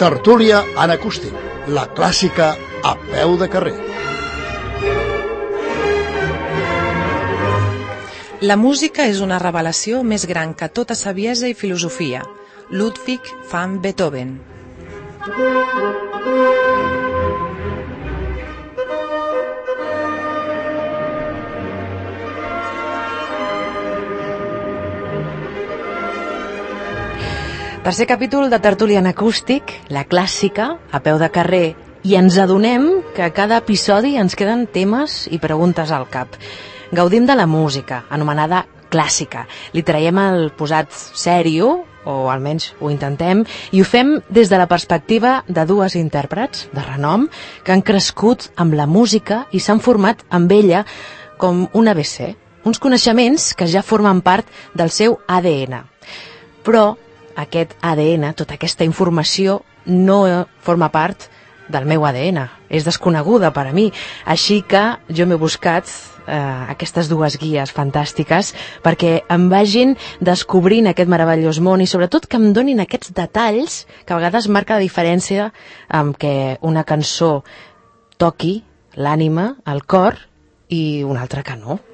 Tertúlia en acústic, la clàssica a peu de carrer. La música és una revelació més gran que tota saviesa i filosofia. Ludwig van Beethoven. Tercer capítol de Tertúlia en acústic, la clàssica, a peu de carrer, i ens adonem que a cada episodi ens queden temes i preguntes al cap. Gaudim de la música, anomenada clàssica. Li traiem el posat sèrio, o almenys ho intentem, i ho fem des de la perspectiva de dues intèrprets de renom que han crescut amb la música i s'han format amb ella com un ABC, uns coneixements que ja formen part del seu ADN. Però aquest ADN, tota aquesta informació, no forma part del meu ADN, és desconeguda per a mi, així que jo m'he buscat aquestes dues guies fantàstiques perquè em vagin descobrint aquest meravellós món i sobretot que em donin aquests detalls que a vegades marca la diferència amb què una cançó toqui l'ànima, el cor, i una altra que no.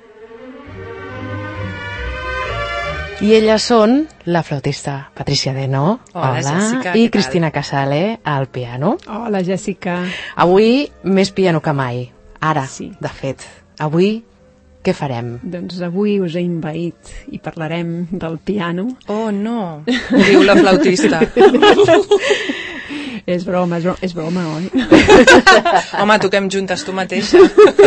I elles són la flautista Patricia Deno, hola, Jessica, i Cristina Casale al piano. Hola, Jessica. Avui més piano que mai. Ara, sí. De fet. Avui què farem? Doncs avui us he invaït i parlarem del piano. Oh, no, diu la flautista. És broma, oi? Home, toquem juntes tu mateixa.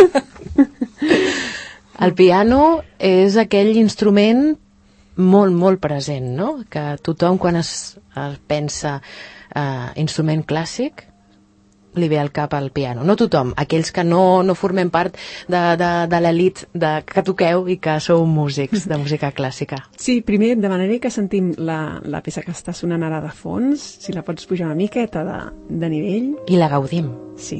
El piano és aquell instrument molt, molt present, no? Que tothom, quan es pensa instrument clàssic, li ve al cap al piano. No tothom, aquells que no formem part de l'elit que toqueu i que sou músics de música clàssica. Sí, primer demanaré que sentim la peça que està sonant ara de fons, si la pots pujar una miqueta de nivell. I la gaudim. Sí.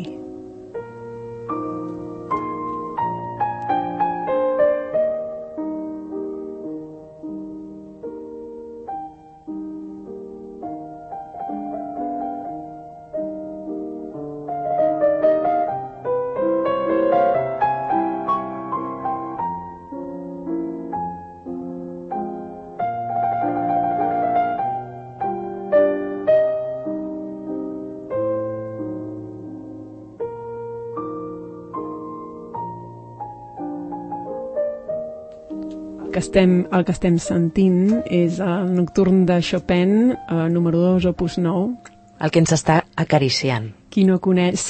El que estem sentint és el nocturn de Chopin, número 2, opus 9. El que ens està acariciant. Qui no coneix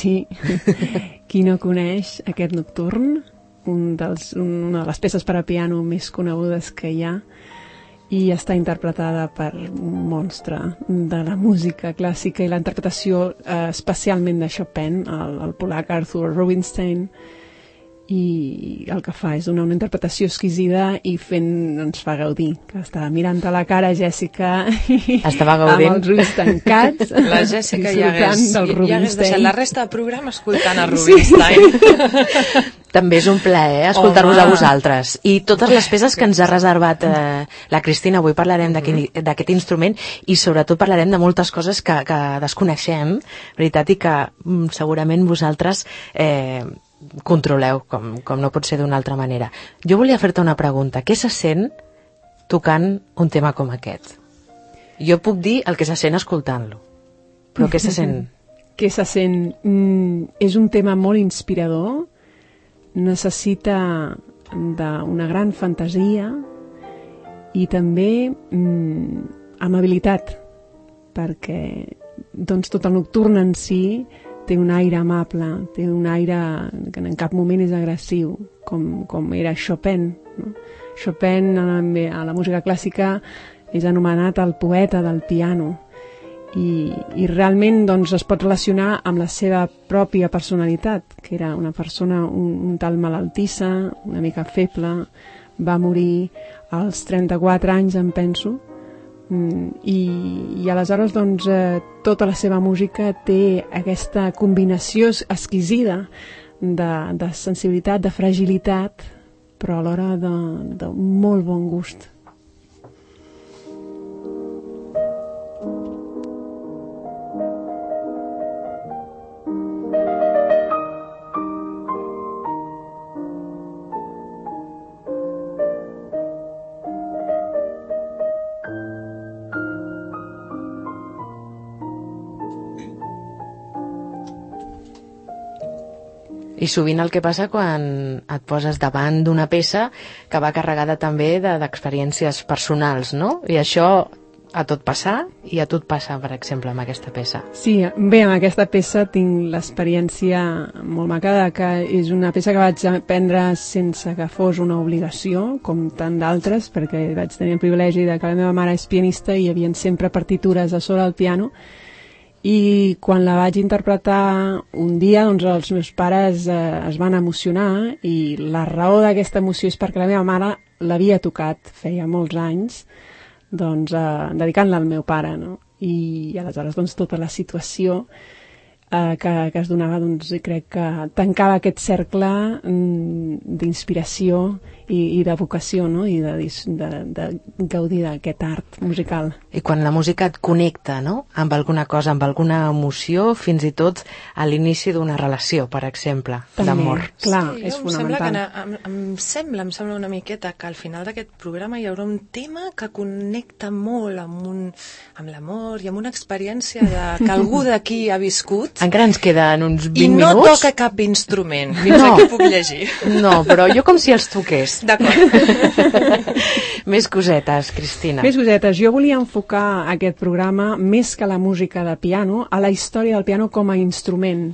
aquest nocturn, una de les peces per a piano més conegudes que hi ha, i està interpretada per un monstre de la música clàssica i la interpretació especialment de Chopin, el polac Arthur Rubinstein, i el que fa és donar una interpretació exquisida i ens fa gaudir, que estava mirant a la cara Jessica estava gaudint amb els ulls tancats. La Jessica ja hagués deixat la resta del programa escoltant a Rubinstein. Sí. També és un plaer escoltar-vos a vosaltres. I totes les peces que ens ha reservat la Cristina, avui parlarem d'aquest instrument i sobretot parlarem de moltes coses que desconeixem, veritat, i que segurament vosaltres controleu, com no pot ser d'una altra manera. Jo volia fer-te una pregunta. Què se sent tocant un tema com aquest? Jo puc dir el que se sent escoltant-lo, però què se sent? Què se sent? És un tema molt inspirador, necessita d'una gran fantasia i també amabilitat, perquè doncs, tot el nocturn en si té un aire amable, té un aire que en cap moment és agressiu, com era Chopin. No? Chopin, a la música clàssica, és anomenat el poeta del piano i realment doncs, es pot relacionar amb la seva pròpia personalitat, que era una persona un tal malaltissa, una mica feble, va morir als 34 anys, em penso, i aleshores doncs, tota la seva música té aquesta combinació exquisida de sensibilitat, de fragilitat, però alhora de molt bon gust. I sovint el que passa quan et poses davant d'una peça que va carregada també d'experiències personals, no? I això a tot passar, i a tot passa, per exemple, amb aquesta peça. Sí, bé, amb aquesta peça tinc l'experiència molt maca que és una peça que vaig aprendre sense que fos una obligació, com tant d'altres, perquè vaig tenir el privilegi de que la meva mare és pianista i hi havia sempre partitures a sobre el piano, i quan la vaig interpretar un dia, doncs els meus pares es van emocionar, i la raó d'aquesta emoció és perquè la meva mare l'havia tocat feia molts anys, doncs dedicant-la al meu pare, no? I aleshores doncs tota la situació que es donava, doncs crec que tancava aquest cercle d'inspiració i de vocació, no? I de gaudir d'aquest art musical. I quan la música et connecta, no?, amb alguna cosa, amb alguna emoció, fins i tot a l'inici d'una relació, per exemple, d'amor. Clar, sí, és fonamental. Em sembla una miqueta que al final d'aquest programa hi haurà un tema que connecta molt amb l'amor i amb una experiència que algú d'aquí ha viscut. Encara ens queden uns 20 minuts. I no minuts. toca cap instrument. Fins aquí puc llegir. No, però jo com si els toqués. D'acord. Més cosetes, Cristina. Més cosetes. Jo volia enfocar aquest programa, més que la música de piano, a la història del piano com a instrument.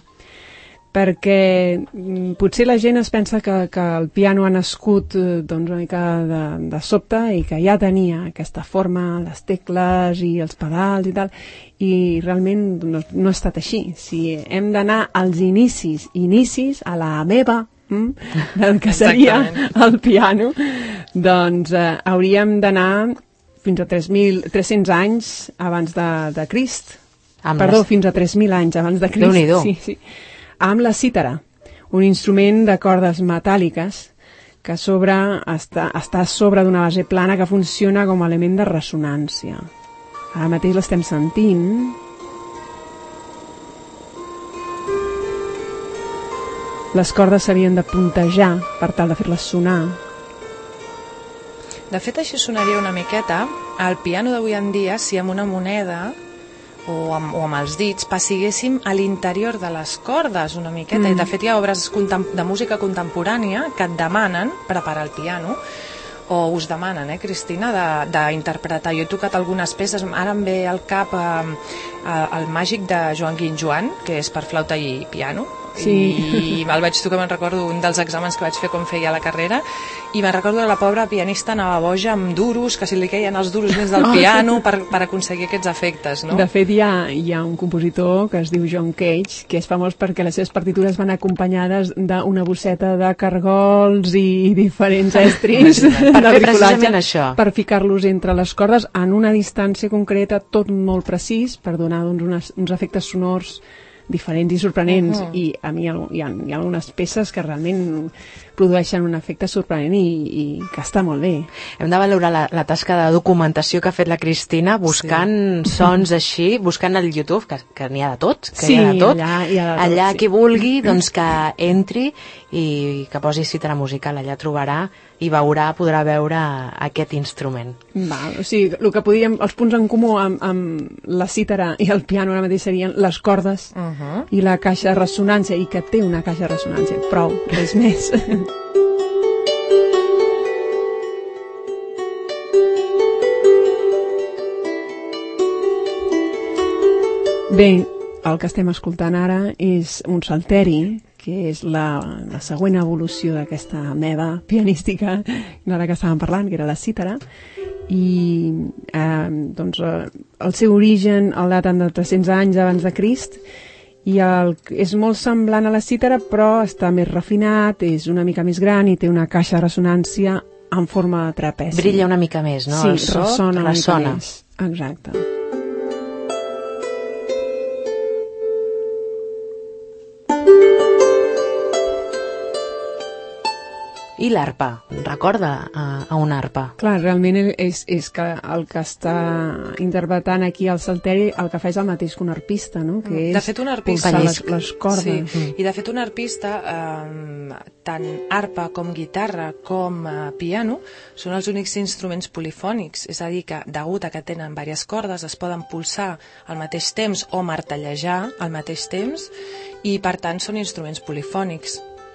Perquè potser la gent es pensa que el piano ha nascut doncs una mica de sobte i que ja tenia aquesta forma, les tecles i els pedals i tal, i realment no ha estat així. Si hem d'anar als inicis, a la meva, del que seria el piano, doncs hauríem d'anar fins a 300 anys abans de Crist. Perdó, fins a 3.000 anys abans de Crist. Déu-n'hi-do. Sí. Amb la cítara, un instrument de cordes metàl·liques que està a sobre d'una base plana que funciona com a element de ressonància. Ara mateix l'estem sentint. Les cordes s'havien de puntejar per tal de fer-les sonar. De fet, això sonaria una miqueta al piano d'avui en dia si amb una moneda o amb els dits passiguéssim a l'interior de les cordes una miqueta. I de fet hi ha obres de música contemporània que et demanen preparar el piano, o us demanen, Cristina, d'interpretar. Jo he tocat algunes peces, ara em ve al cap el màgic de Joan Guinjoan, que és per flauta i piano, sí. I el vaig tocar, me'n recordo, un dels exàmens que vaig fer quan feia la carrera, i me'n recordo que la pobra pianista anava boja amb duros, que si li queien els duros dins del piano per aconseguir aquests efectes, no? De fet, hi ha un compositor que es diu John Cage, que és famós perquè les seves partitures van acompanyades d'una bosseta de cargols i diferents estris per fer precisament això, per ficar-los entre les cordes en una distància concreta, tot molt precís, per donar uns efectes sonors diferents i sorprenents. I a mi hi ha algunes peces que realment produeixen un efecte sorprenent i que està molt bé. Hem de valorar la tasca de documentació que ha fet la Cristina buscant sons així, buscant al YouTube, que n'hi ha de tot, hi ha de tot. Allà qui vulgui, doncs que entri i que posi cítara musical, allà trobarà i podrà veure aquest instrument. O sigui, el que els punts en comú amb la cítara i el piano ara mateix serien les cordes i la caixa de ressonància, i que té una caixa de ressonància. Prou, res més. Bé, el que estem escoltant ara és un salteri, que és la següent evolució d'aquesta meva pianística, ara que estàvem parlant, que era la cítara, i doncs el seu origen el daten de 300 anys abans de Crist, i és molt semblant a la cítara, però està més refinat, és una mica més gran i té una caixa de ressonància en forma de trapezi. Brilla una mica més, no? Sí, el so ressona una mica més. Exacte. I l'arpa, recorda a una arpa. Clar, realment és que el que està interpretant aquí el salteri el que fa és el mateix que un arpista, no? Que és de fet, un arpista, les cordes. Sí. I de fet un arpista, tant arpa com guitarra com piano, són els únics instruments polifònics, és a dir, que degut a que tenen diverses cordes es poden pulsar al mateix temps o martellejar al mateix temps, i per tant són instruments polifònics.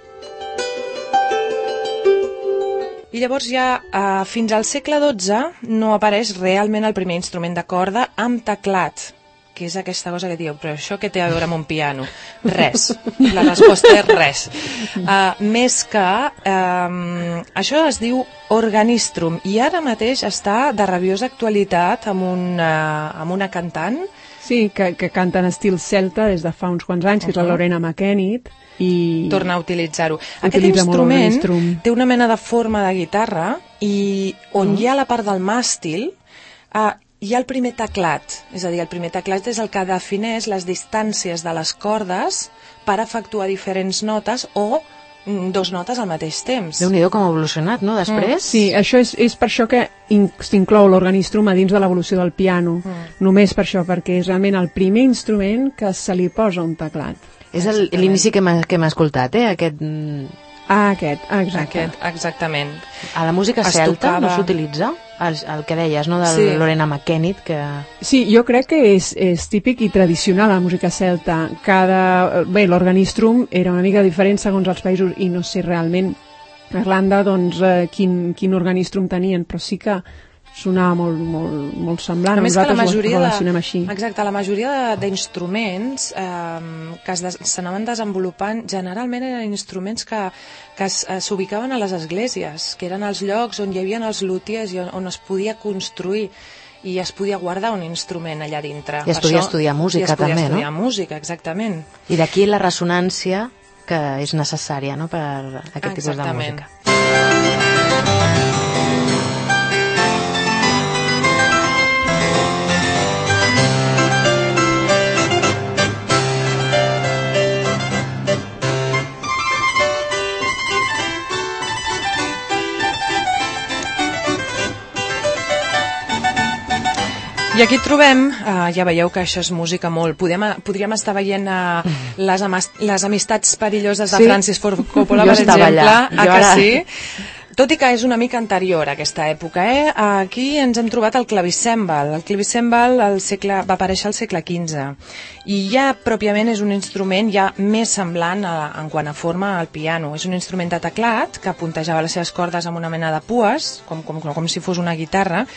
I llavors ja fins al segle XII no apareix realment el primer instrument de corda amb teclat, que és aquesta cosa que diu, però això què té a veure amb un piano? Res. La resposta és res. Més que això es diu organistrum i ara mateix està de rabiosa actualitat amb una cantant. Sí, que canta en estil celta des de fa uns quants anys, que és la Lorena McKennitt. I torna a utilitzar-ho. Aquest instrument té una mena de forma de guitarra i on hi ha la part del màstil hi ha el primer teclat, és a dir, el primer teclat és el que defineix les distàncies de les cordes per efectuar diferents notes o dos notes al mateix temps. Déu-n'hi-do com ha evolucionat, no, després? Sí, això és per això que s'inclou l'organistrum a dins de l'evolució del piano. Només per això, perquè és realment el primer instrument que se li posa un teclat. És l'inici que hem escoltat, aquest... Exactament. A la música celta no s'utilitza? El que deies, no, de Lorena McKennitt, que... Sí, jo crec que és típic i tradicional a la música celta. Bé, l'organistrum era una mica diferent segons els països i no sé realment a Irlanda doncs quin organistrum tenien, però sí que sonava molt semblant. Nosaltres ho relacionem així. Exacte, la majoria d'instruments que s'anaven desenvolupant generalment eren instruments que s'ubicaven a les esglésies, que eren els llocs on hi havia els luthiers i on es podia construir i es podia guardar un instrument allà dintre. I es podia estudiar música també, no? I es podia estudiar música, exactament. I d'aquí la ressonància que és necessària, no?, per aquest tipus de música. I aquí trobem, ja veieu que això és música molt, podríem estar veient les amistats perilloses de Francis Ford Coppola, per exemple, que sí? Tot i que és una mica anterior a aquesta època, aquí ens hem trobat el clavicèmbal. El clavicèmbal va aparèixer al segle XV i ja pròpiament és un instrument ja més semblant en quant a forma al piano. És un instrument de teclat que puntejava les seves cordes amb una mena de pues, com si fos una guitarra,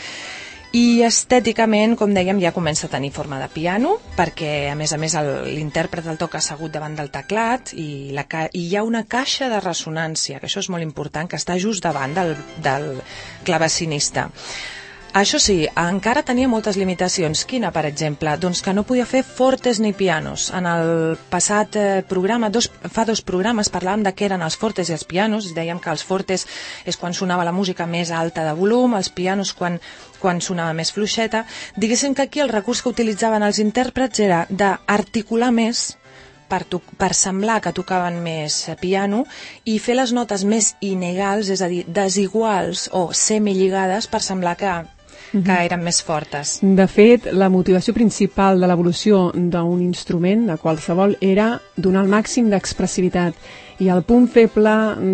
i estèticament, com dèiem, ja comença a tenir forma de piano, perquè a més l'intèrpret el toca assegut davant del teclat i hi ha una caixa de ressonància, que això és molt important, que està just davant del clavecinista. Això sí, encara tenia moltes limitacions. Quina, per exemple? Doncs que no podia fer fortes ni pianos. En el passat programa, fa 2 programes, parlàvem de què eren els fortes i els pianos, i dèiem que els fortes és quan sonava la música més alta de volum, els pianos quan sonava més fluixeta. Diguéssim que aquí el recurs que utilitzaven els intèrprets era d'articular més per semblar que tocaven més piano i fer les notes més inegals, és a dir, desiguals o semilligades per semblar que eren més fortes. De fet, la motivació principal de l'evolució d'un instrument, de qualsevol, era donar el màxim d'expressivitat. I el punt feble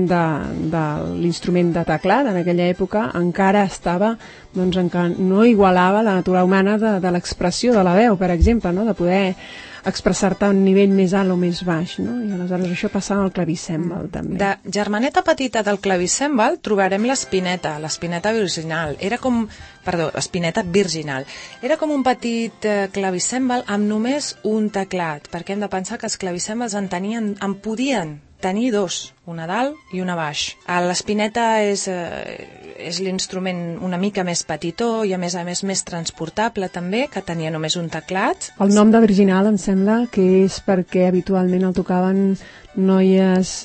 de l'instrument de teclat en aquella època encara estava, doncs, en què no igualava la natura humana de l'expressió de la veu, per exemple, no? De poder expressar-te a un nivell més alt o més baix, no? I aleshores això passava al clavicèmbal també. De germaneta petita del clavicèmbal trobarem l'espineta virginal. Espineta virginal. Era com un petit clavicèmbal amb només un teclat, perquè hem de pensar que els clavicèmbals en podien tenir 2, una dalt i una baix. L'espineta és l'instrument una mica més petitó i a més més transportable també, que tenia només un teclat. El nom de virginal em sembla que és perquè habitualment el tocaven noies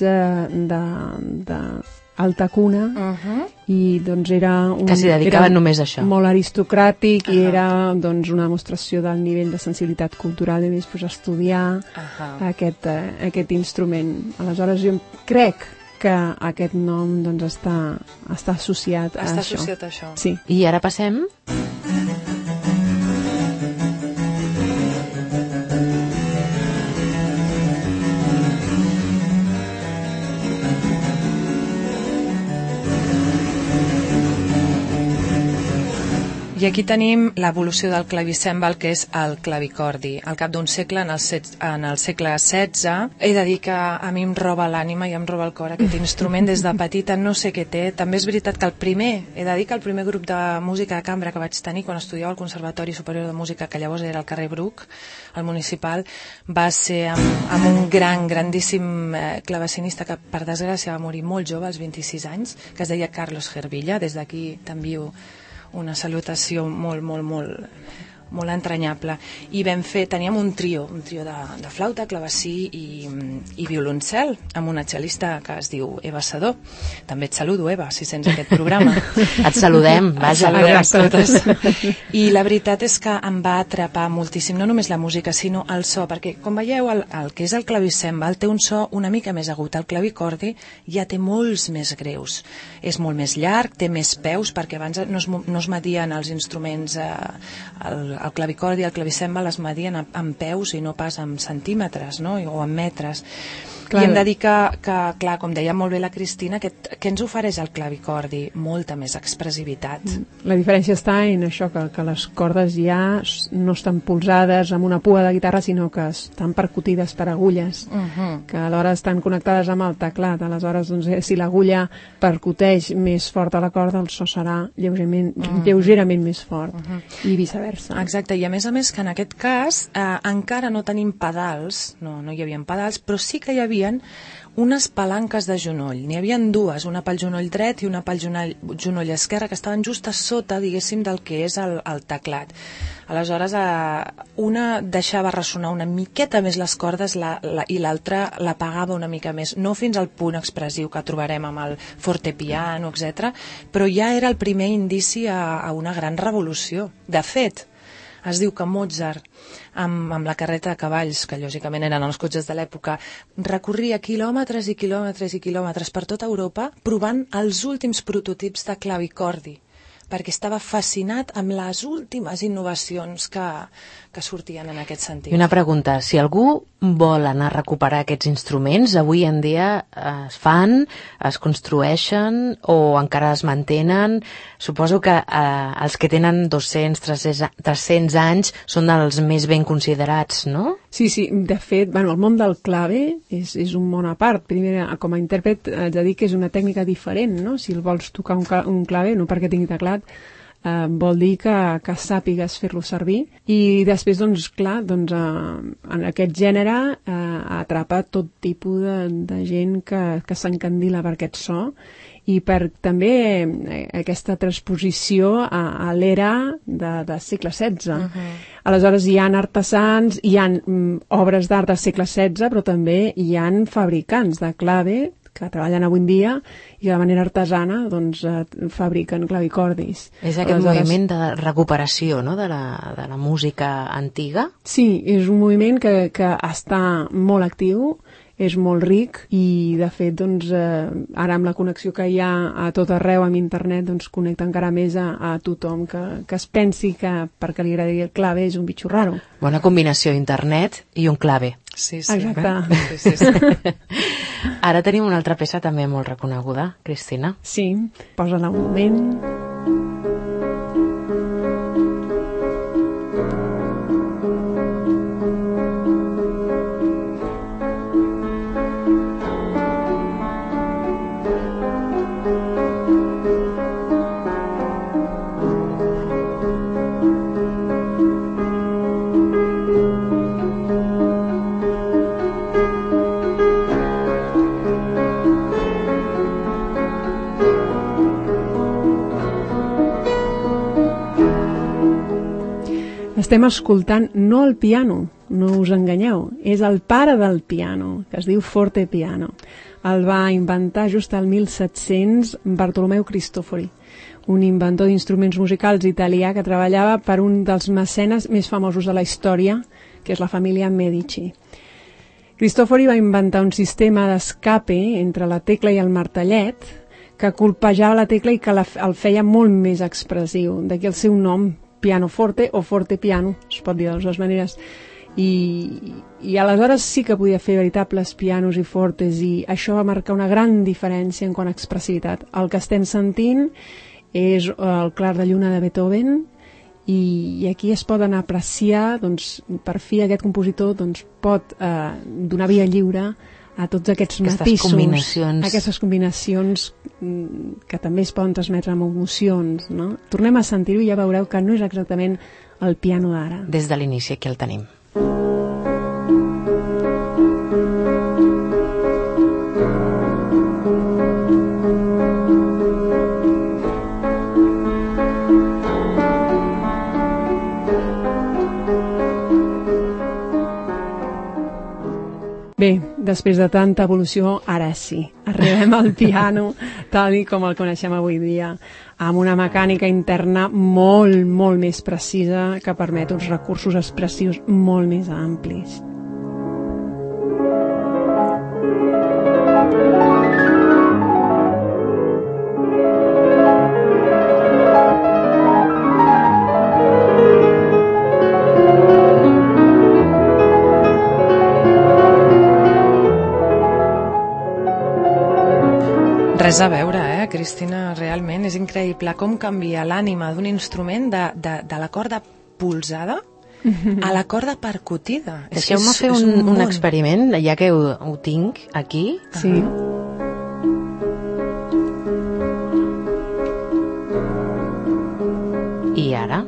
d'alta cuna i doncs era que s'hi dedicaven només a això. Molt aristocràtic i era doncs una demostració del nivell de sensibilitat cultural i més estudiar aquest instrument. Aleshores jo crec que aquest nom doncs està associat a això. Està associat a això. Sí. I ara passem... I aquí tenim l'evolució del clavicèmbal, que és el clavicordi. Al cap d'un segle, en el segle XVI, he de dir que a mi em roba l'ànima i em roba el cor aquest instrument des de petita, no sé què té. També és veritat que he de dir que el primer grup de música de cambra que vaig tenir quan estudiava al Conservatori Superior de Música, que llavors era al carrer Bruc, al municipal, va ser amb un grandíssim clavecinista que per desgràcia va morir molt jove, als 26 anys, que es deia Carlos Gervilla. Des d'aquí t'envio una salutació molt entranyable. I teníem un trio de flauta, clavecí i violoncel, amb una cel·lista que es diu Eva Sadó. També et saludo, Eva, si sents aquest programa. Et saludem, vaja. Et saludem totes. I la veritat és que em va atrapar moltíssim, no només la música, sinó el so, perquè, com veieu, el que és el clavicèmbal té un so una mica més agut. El clavicordi ja té molts més greus. És molt més llarg, té més peus, perquè abans no es medien els instruments, el clavicordi i el clavicèmbal es medien amb peus i no pas amb centímetres, no? O amb metres. Clar. I hem de dir que, clar, com deia molt bé la Cristina, què ens ofereix el clavicordi? Molta més expressivitat. La diferència està en això, que les cordes ja no estan polsades amb una pua de guitarra, sinó que estan percutides per agulles, que alhora estan connectades amb el teclat. Aleshores, doncs, si l'agulla percuteix més fort a la corda, el so serà lleugerament més fort, i viceversa. Exacte, i a més que en aquest cas encara no tenim pedals, no hi havia pedals, però sí que hi havia unes palanques de genoll. N'hi havia dues, una pel genoll dret i una pel genoll esquerre, que estaven just a sota, diguéssim, del que és el teclat. Aleshores, una deixava ressonar una miqueta més les cordes i l'altra l'apagava una mica més, no fins al punt expressiu que trobarem amb el fortepiano, etc., però ja era el primer indici a una gran revolució. De fet, es diu que Mozart, amb la carreta de cavalls, que lògicament eren els cotxes de l'època, recorria quilòmetres i quilòmetres i quilòmetres per tota Europa provant els últims prototips de clavicordi, perquè estava fascinat amb les últimes innovacions que sortien en aquest sentit. I una pregunta, si algú vol anar a recuperar aquests instruments, avui en dia es fan, es construeixen o encara es mantenen? Suposo que els que tenen 200-300 anys són els més ben considerats, no? Sí, de fet, el món del clave és un món a part. Primer, com a intèrpret, haig de dir que és una tècnica diferent, no? Si el vols tocar un clave, no perquè tingui teclat, vol dir que sàpigues fer-lo servir. I després, doncs, clar, en aquest gènere atrapa tot tipus de gent que s'encandila per aquest so i per també aquesta transposició a l'era de segle XVI. Aleshores hi ha artesans, hi ha obres d'art del segle XVI, però també hi ha fabricants de clave que treballen avui en dia i de manera artesana fabriquen clavicordis. És aquest moviment de recuperació, no?, de la música antiga? Sí, és un moviment que està molt actiu, és molt ric i, de fet, ara amb la connexió que hi ha a tot arreu amb internet, connecta encara més a tothom que es pensi que perquè li agradi el clave és un bitxo raro. Bona combinació, internet i un clave. Sí. Exacte. Sí. Ara tenim una altra peça també molt reconeguda, Cristina. Sí, posa-la un moment. Estem escoltant no el piano, no us enganyeu, és el pare del piano, que es diu fortepiano. El va inventar just al 1700 Bartolomeu Cristofori, un inventor d'instruments musicals italià que treballava per un dels mecenes més famosos de la història, que és la família Medici. Cristofori va inventar un sistema d'escape entre la tecla i el martellet que colpejava la tecla i que el feia molt més expressiu, d'aquí el seu nom, pianoforte o fortepiano, es pot dir de les dues maneres. I aleshores sí que podia fer veritables pianos i fortes i això va marcar una gran diferència en quant a expressivitat. El que estem sentint és el Clar de Lluna de Beethoven i aquí es poden apreciar, doncs, per fi aquest compositor doncs, pot donar via lliure a tots aquests matisos, aquestes combinacions que també es poden transmetre amb emocions, no? Tornem a sentir-ho i ja veureu que no és exactament el piano d'ara. Des de l'inici aquí el tenim. Bé, després de tanta evolució, ara sí, arribem al piano tal com el coneixem avui dia, amb una mecànica interna molt, molt més precisa que permet uns recursos expressius molt més amplis. Res a veure, Cristina, realment és increïble com canvia l'ànima d'un instrument de la corda polsada a la corda percutida. Deixeu-me fer un experiment, ja que ho tinc aquí. Sí. I ara?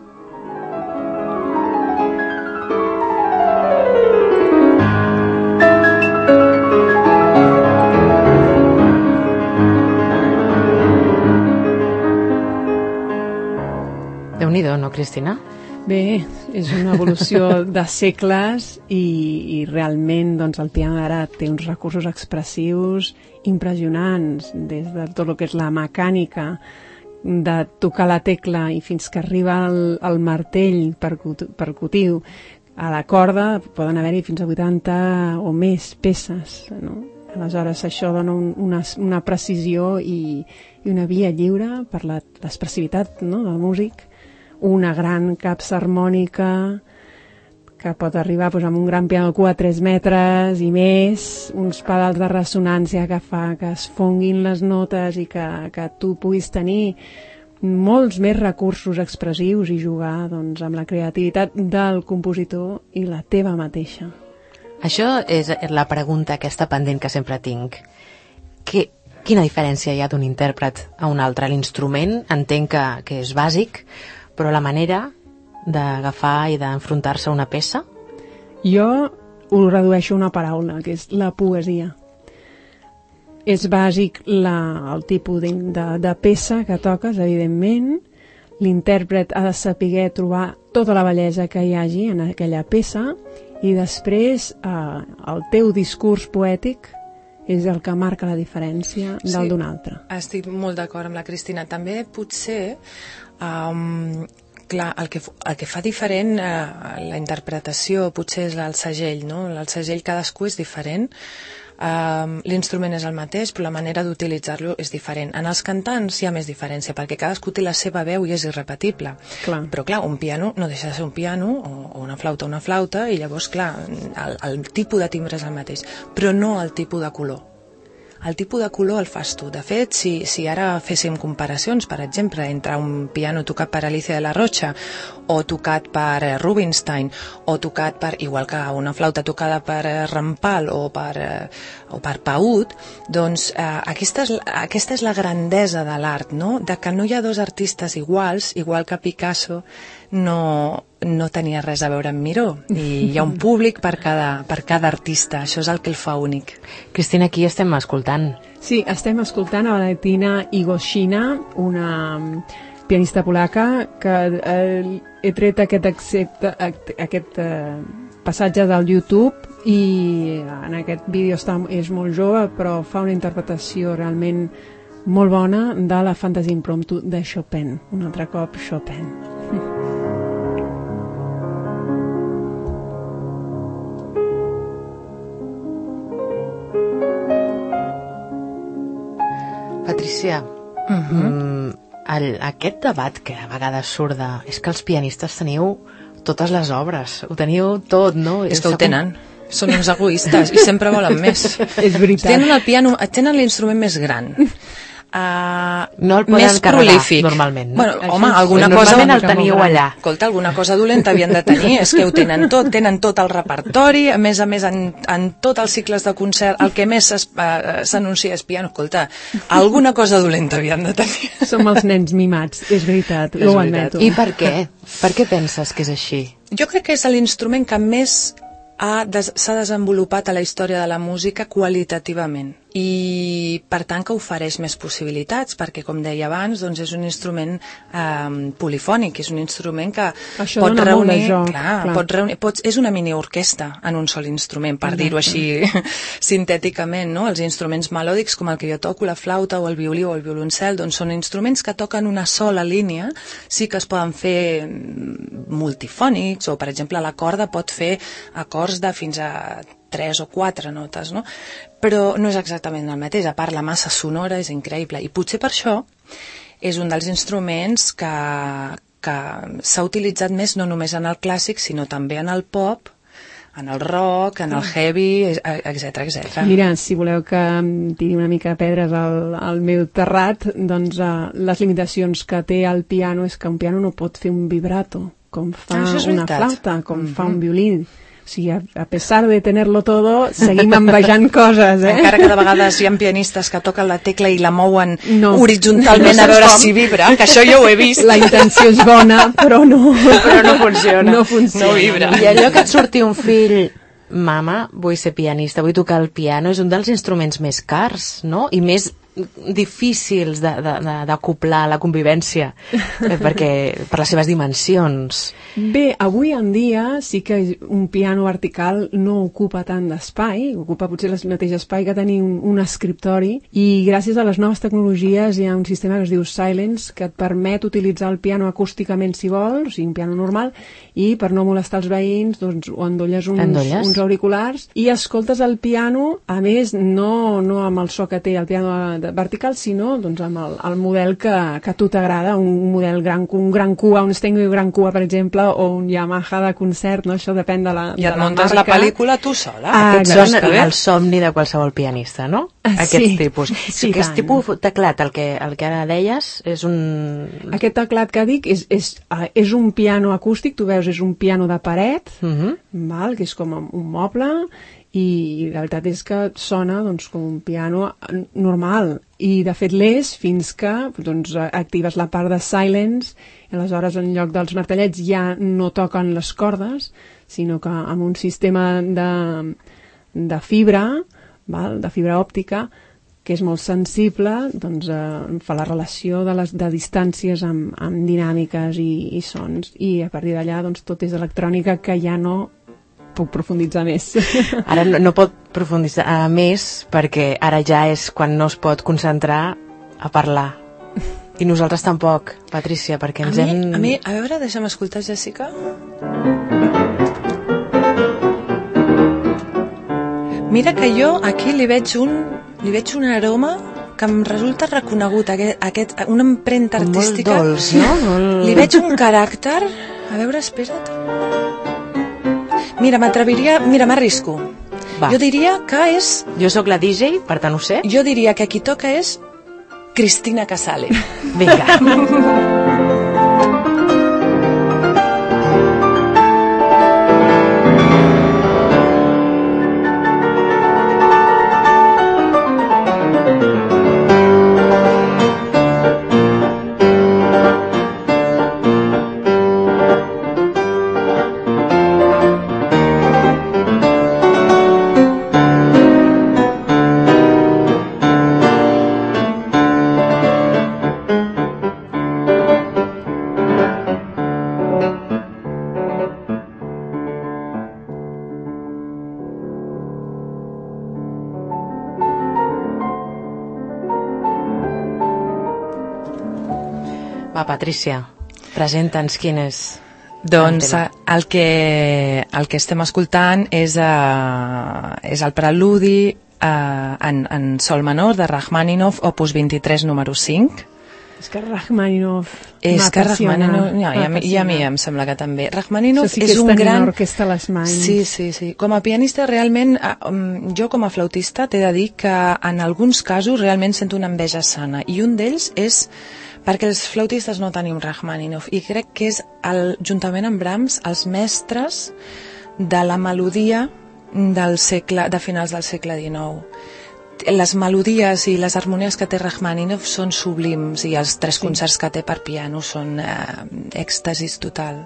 Déu-n'hi-do, no, Cristina? Bé, és una evolució de segles i realment doncs, el piano d'ara té uns recursos expressius impressionants, des de tot el que és la mecànica, de tocar la tecla i fins que arriba el martell percutiu a la corda, poden haver-hi fins a 80 o més peces, no? Aleshores això dona una precisió i una via lliure per l'expressivitat, no?, del músic, una gran capsa harmònica que pot arribar doncs, amb un gran piano de cua a 3 metres i més, uns pedals de ressonància que fa que es fonguin les notes i que tu puguis tenir molts més recursos expressius i jugar doncs, amb la creativitat del compositor i la teva mateixa. Això és la pregunta aquesta pendent que sempre tinc. Quina diferència hi ha d'un intèrpret a un altre? L'instrument entenc que és bàsic, però la manera d'agafar i d'enfrontar-se a una peça? Jo ho redueixo a una paraula, que és la poesia. És bàsic el tipus de peça que toques, evidentment. L'intèrpret ha de saber trobar tota la bellesa que hi hagi en aquella peça i després el teu discurs poètic és el que marca la diferència del d'un altre. Estic molt d'acord amb la Cristina. També potser clar, el que fa diferent la interpretació potser és el segell, no? El segell cadascú és diferent. L'instrument és el mateix, però la manera d'utilitzar-lo és diferent. En els cantants hi ha més diferència, perquè cadascú té la seva veu i és irrepetible. Clar. Però clar, un piano no deixa de ser un piano, o una flauta, i llavors, clar, el tipus de timbre és el mateix, però no el tipus de color. El tipus de color el fas tu. De fet, si ara féssim comparacions, per exemple, entre un piano tocat per Alicia de la Rocha o tocat per Rubinstein o tocat per, igual que una flauta tocada per Rampal o per Paut, doncs aquesta és la grandesa de l'art, no? De que no hi ha dos artistes iguals, igual que Picasso no tenia res a veure amb Miró, i hi ha un públic per cada artista. Això és el que el fa únic. Cristina, aquí estem escoltant. Sí, estem escoltant a Valentina Igoshina, una pianista polaca que he tret aquest passatge del YouTube i en aquest vídeo és molt jove, però fa una interpretació realment molt bona de la Fantasy Impromptu de Chopin. Un altre cop Chopin. Patricia, aquest debat que a vegades surt és que els pianistes teniu totes les obres, ho teniu tot, no? És que ho tenen. Són uns egoistes i sempre volen més. És veritat. Tenen el piano, tenen l'instrument més gran. No el poden més carregar, prolífic. normalment. No? Bueno, home, alguna normalment cosa... el teniu allà. Escolta, alguna cosa dolenta havien de tenir, és que ho tenen tot el repertori, a més, en tots els cicles de concert, el que més s'anuncia és piano. Escolta, alguna cosa dolenta havien de tenir. Som els nens mimats, és veritat, ho admeto. I per què? Per què penses que és així? Jo crec que és l'instrument que més s'ha desenvolupat a la història de la música qualitativament, i per tant que ofereix més possibilitats, perquè com deia abans, doncs és un instrument polifònic, és un instrument que això pot reunir, joc, pot reunir, és una mini orquestra en un sol instrument, per dir-ho així sintèticament, no? Els instruments melòdics com el que jo toco, la flauta o el violí o el violoncel, doncs són instruments que toquen una sola línia, sí que es poden fer multifònics, o per exemple la corda pot fer acords de fins a 3 o 4 notes, no? Però no és exactament el mateix, a part la massa sonora és increïble, i potser per això és un dels instruments que s'ha utilitzat més no només en el clàssic, sinó també en el pop, en el rock, en el heavy, etc. Mira, si voleu que em tiri una mica de pedres al meu terrat, doncs les limitacions que té el piano és que un piano no pot fer un vibrato, com fa una flauta, com fa un violí. O sigui, a pesar de tenerlo todo, seguim envejant coses, Encara que de vegades hi ha pianistes que toquen la tecla i la mouen horitzontalment a veure si vibra, que això jo ho he vist. La intenció és bona, però no funciona. No funciona. No vibra. I allò que et surti un fill, mama, vull ser pianista, vull tocar el piano, és un dels instruments més cars, no? I més difícils d'acoplar a la convivència, perquè per les seves dimensions. Bé, avui en dia sí que un piano vertical no ocupa tant d'espai, ocupa potser el mateix espai que tenir un escriptori, i gràcies a les noves tecnologies hi ha un sistema que es diu Silence, que et permet utilitzar el piano acústicament si vols, o sigui, un piano normal, i per no molestar els veïns, doncs ho endolles uns auriculars i escoltes el piano, a més, no amb el so que té el piano vertical, sinó doncs, amb el model que a tu t'agrada, un model un gran cua, un Steinway gran cua, per exemple, o un Yamaha de concert, no? Això depèn de la marca. I et muntes la pel·lícula tu sola. Són el somni de qualsevol pianista, no? Aquests tipus. Sí, aquest tipus teclat, el que ara deies, és un... Aquest teclat que dic és un piano acústic, tu veus, és un piano de paret, val? Que és com un moble, i la veritat és que sona doncs, com un piano normal, i de fet l'és fins que doncs, actives la part de silence, i aleshores en lloc dels martellets ja no toquen les cordes, sinó que amb un sistema de fibra, val? De fibra òptica, que és molt sensible, doncs fa la relació de distàncies amb dinàmiques i sons, i a partir d'allà doncs, tot és electrònica, que ja no puc profunditzar més. Ara no pot profunditzar més, perquè ara ja és quan no es pot concentrar a parlar. I nosaltres tampoc, Patrícia, perquè ens hem... A veure, deixa'm escoltar, Jessica. Mira que jo aquí li veig un aroma que em resulta reconegut, una empremta artística. Molt dolç, no? Li veig un caràcter... A veure, espera't. Mira, m'arrisco. Jo diria que és... Jo sóc la DJ, per tant ho sé. Jo diria que qui toca és Cristina Casale. Vinga. Va, Patrícia, presenta'ns quin és... Doncs el que estem escoltant és el preludi en sol menor de Rachmaninoff, opus 23, número 5, És que Rachmaninoff És que Rachmaninoff, i a mi em sembla que també. Rachmaninoff és un gran... orquestra a les mans. Sí. Com a pianista, realment, jo com a flautista t'he de dir que en alguns casos realment sento una enveja sana. I un d'ells és perquè els flautistes no tenim Rachmaninoff. I crec que és, juntament amb Brahms, els mestres de la melodia de finals del segle XIX. Les melodies i les harmonies que té Rachmaninoff són sublims i els 3 concerts que té per piano són èxtasis total.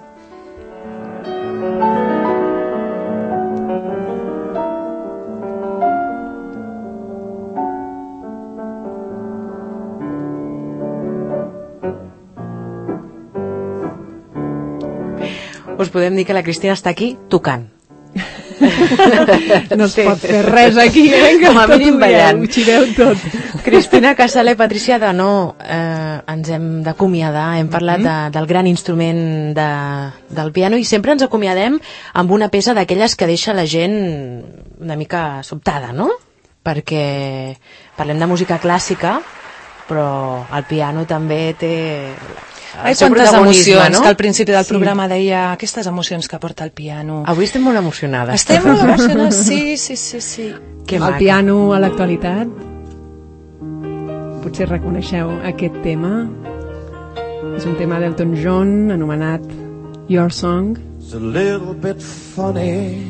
Us podem dir que la Cristina està aquí tocant. No es pot fer res aquí, com a mínim ballant. Ho gireu tot. Cristina Casale, Patricia Danó, ens hem d'acomiadar. Hem parlat del gran instrument del piano i sempre ens acomiadem amb una peça d'aquelles que deixa la gent una mica sobtada, no? Perquè parlem de música clàssica, però el piano també té... Ai, quantes emocions, no? Que al principi del programa deia aquestes emocions que porta el piano. Avui estem molt emocionades. Estem molt emocionades, sí. El piano a l'actualitat, potser reconeixeu aquest tema. És un tema d'Elton John anomenat Your Song. It's a little bit funny,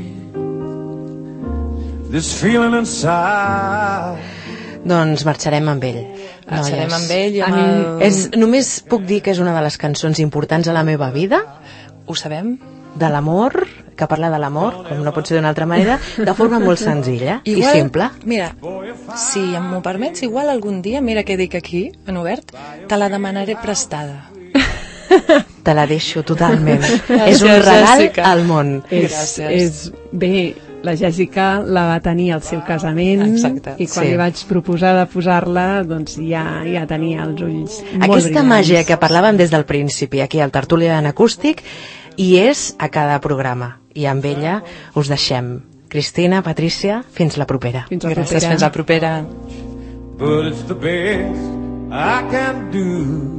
this feeling inside. Doncs marxarem amb ell. Marxarem amb ell i només puc dir que és una de les cançons importants a la meva vida. Ho sabem. De l'amor, que parla de l'amor, com no pot ser d'una altra manera, de forma molt senzilla i simple. Mira, si m'ho permets, igual algun dia, mira què dic aquí, en obert, te la demanaré prestada. Te la deixo totalment. És un regal al món. Gràcies. Bé, la Jessica la va tenir al seu casament. Exacte. I quan li vaig proposar de posar-la, doncs ja tenia els ulls molt Aquesta brillants. màgia que parlàvem des del principi aquí al Tertúlia en Acústic i és a cada programa. I amb ella us deixem. Cristina, Patrícia, fins la propera. Gràcies, fins la propera. But it's the best I can do.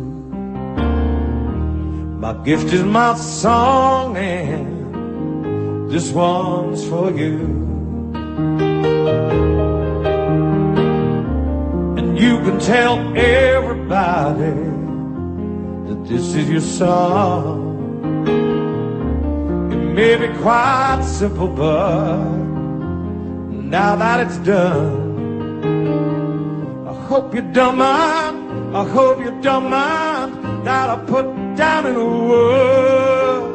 My gift is my song and this one's for you. And you can tell everybody that this is your song. It may be quite simple, but now that it's done, I hope you don't mind, I hope you don't mind that I put down in words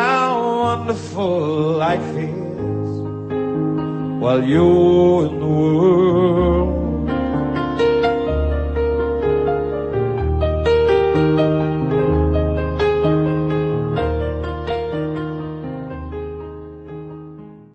how wonderful life is while you're in the world.